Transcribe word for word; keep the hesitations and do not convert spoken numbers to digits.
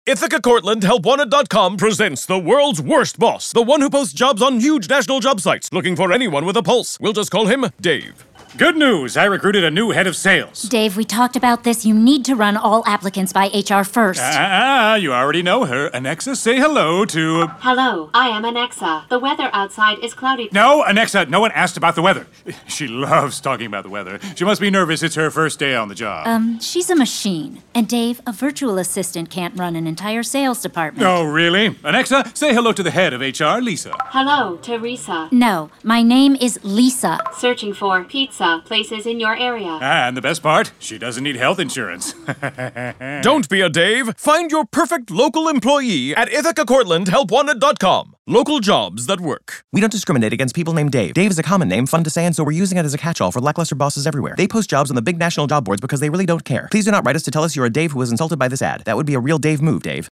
Ithaca Cortland Help Wanted dot com presents the world's worst boss, the one who posts jobs on huge national job sites, looking for anyone with a pulse. We'll just call him Dave. Good news! I recruited a new head of sales. Dave, we talked about this. You need to run all applicants by H R first. Ah, you already know her. Anexa, say hello to... Hello, I am Anexa. The weather outside is cloudy. No, Anexa, no one asked about the weather. She loves talking about the weather. She must be nervous. It's her first day on the job. Um, she's a machine. And Dave, a virtual assistant can't run an entire sales department. Oh, really? Anexa, say hello to the head of H R, Lisa. Hello, Teresa. No, my name is Lisa. Searching for pizza places in your area. Ah, and the best part, she doesn't need health insurance. Don't be a Dave. Find your perfect local employee at Ithaca Cortland Help Wanted dot com. Local jobs that work. We don't discriminate against people named Dave. Dave is a common name, fun to say, and so we're using it as a catch-all for lackluster bosses everywhere. They post jobs on the big national job boards because they really don't care. Please do not write us to tell us you're a Dave who was insulted by this ad. That would be a real Dave move, Dave.